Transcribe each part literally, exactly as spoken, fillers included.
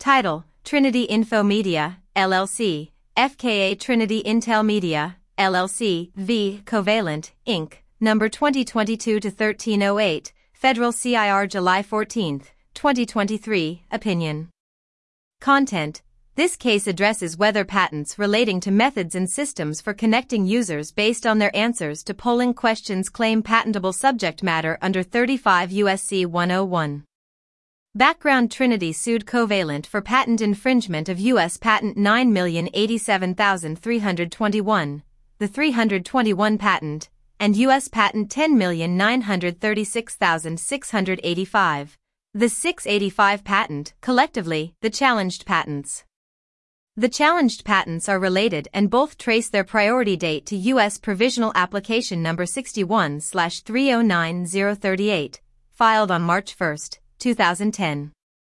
Title: Trinity Info Media, L L C, F K A Trinity Intel Media, L L C, v. Covalent, Incorporated, Number twenty twenty-two to thirteen oh eight, Federal C I R July fourteenth, twenty twenty-three, Opinion. Content: This case addresses whether patents relating to methods and systems for connecting users based on their answers to polling questions claim patentable subject matter under thirty-five U S C one oh one. Background: Trinity sued Covalent for patent infringement of U S Patent nine million eighty-seven thousand three hundred twenty-one, the three hundred twenty-one patent, and U S Patent ten million nine hundred thirty-six thousand six hundred eighty-five, the six eighty-five patent, collectively, the challenged patents. The challenged patents are related and both trace their priority date to U S Provisional Application Number sixty-one slash three oh nine oh thirty-eight, filed on March first, two thousand ten.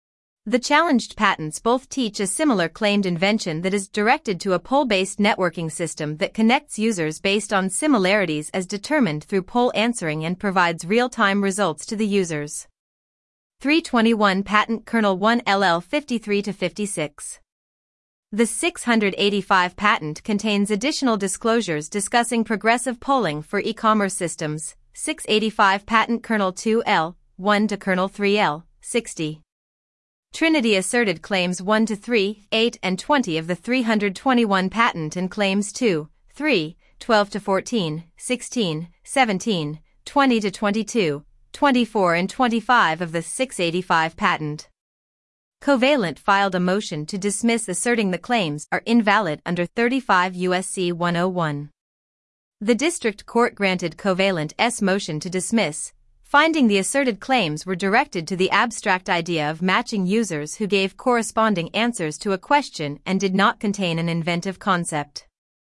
The challenged patents both teach a similar claimed invention that is directed to a poll-based networking system that connects users based on similarities as determined through poll answering and provides real-time results to the users. three twenty-one Patent Kernel one L L fifty-three to fifty-six. The six hundred eighty-five patent contains additional disclosures discussing progressive polling for e-commerce systems. six eighty-five Patent Kernel two L, one to Kernel three L, sixty. Trinity asserted claims one to three, eight and twenty of the three hundred twenty-one patent and claims two, three, twelve to fourteen, sixteen, seventeen, twenty to twenty-two, twenty-four and twenty-five of the six eighty-five patent. Covalent filed a motion to dismiss asserting the claims are invalid under thirty-five U S C one oh one. The district court granted Covalent's motion to dismiss, finding the asserted claims were directed to the abstract idea of matching users who gave corresponding answers to a question and did not contain an inventive concept.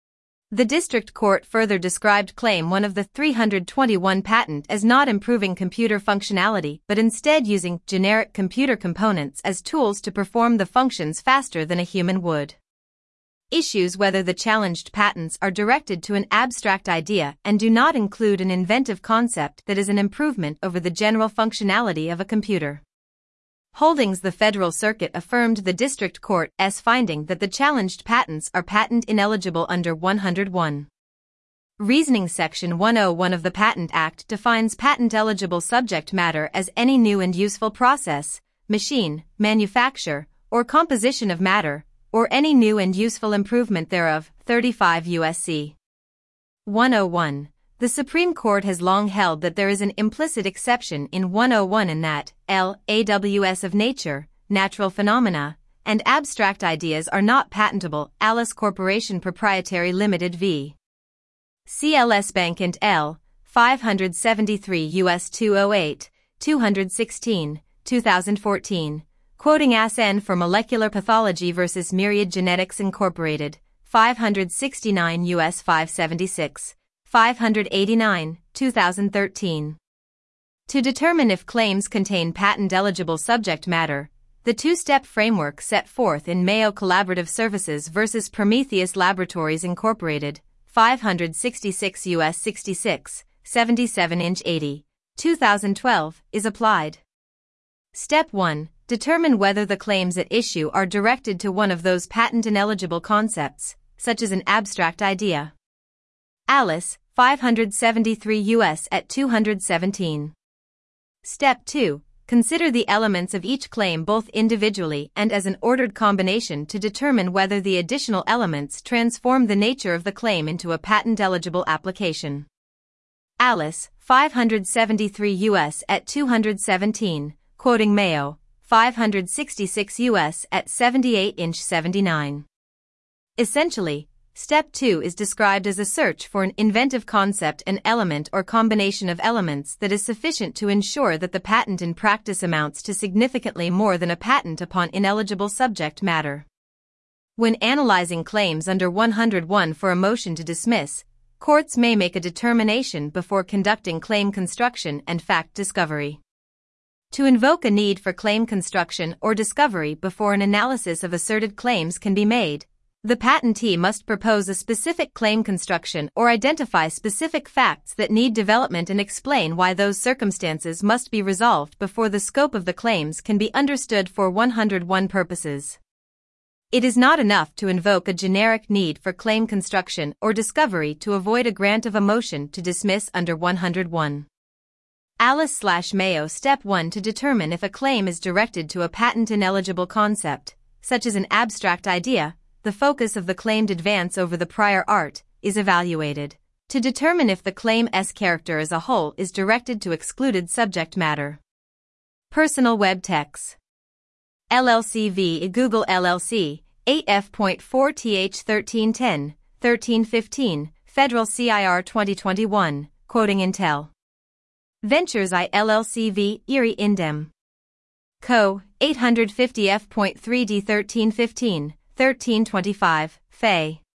The district court further described claim one of the three hundred twenty-one patent as not improving computer functionality but instead using generic computer components as tools to perform the functions faster than a human would. Issues whether the challenged patents are directed to an abstract idea and do not include an inventive concept that is an improvement over the general functionality of a computer. Holdings: The Federal Circuit affirmed the district court's finding that the challenged patents are patent ineligible under one oh one. Reasoning: Section one oh one of the Patent Act defines patent-eligible subject matter as any new and useful process, machine, manufacture, or composition of matter, or any new and useful improvement thereof. thirty-five U S C one oh one. The Supreme Court has long held that there is an implicit exception in one oh one in that L A W S of nature, natural phenomena, and abstract ideas are not patentable. Alice Corporation Proprietary Limited v. C L S Bank and L. five seventy-three U S two oh eight, two sixteen, two thousand fourteen. Quoting A S N for Molecular Pathology versus Myriad Genetics Incorporated, five sixty-nine U S five seventy-six, five eighty-nine, two thousand thirteen. To determine if claims contain patent-eligible subject matter, the two-step framework set forth in Mayo Collaborative Services versus Prometheus Laboratories Incorporated, five sixty-six U S sixty-six, seventy-seven inch eighty, two thousand twelve, is applied. Step one. Determine whether the claims at issue are directed to one of those patent-ineligible concepts, such as an abstract idea. Alice, five seventy-three U S at two seventeen. Step two. Consider the elements of each claim both individually and as an ordered combination to determine whether the additional elements transform the nature of the claim into a patent-eligible application. Alice, five seventy-three U S at two seventeen, quoting Mayo, five sixty-six U S at seventy-eight inch seventy-nine. Essentially, Step two is described as a search for an inventive concept, an element or combination of elements that is sufficient to ensure that the patent in practice amounts to significantly more than a patent upon ineligible subject matter. When analyzing claims under one oh one for a motion to dismiss, courts may make a determination before conducting claim construction and fact discovery. To invoke a need for claim construction or discovery before an analysis of asserted claims can be made, The patentee must propose a specific claim construction or identify specific facts that need development and explain why those circumstances must be resolved before the scope of the claims can be understood for one oh one purposes. It is not enough to invoke a generic need for claim construction or discovery to avoid a grant of a motion to dismiss under one oh one. Alice slash Mayo Step one To determine if a claim is directed to a patent-ineligible concept, such as an abstract idea, the focus of the claimed advance over the prior art is evaluated to determine if the claim's character as a whole is directed to excluded subject matter. Personal Web Techs L L C v. Google L L C, eight F four T H thirteen ten, thirteen fifteen, Federal C I R twenty twenty-one, quoting Intel. Ventures I L L C v. Erie Indem. Co. eight fifty F three D thirteen fifteen, thirteen twenty-five, F E.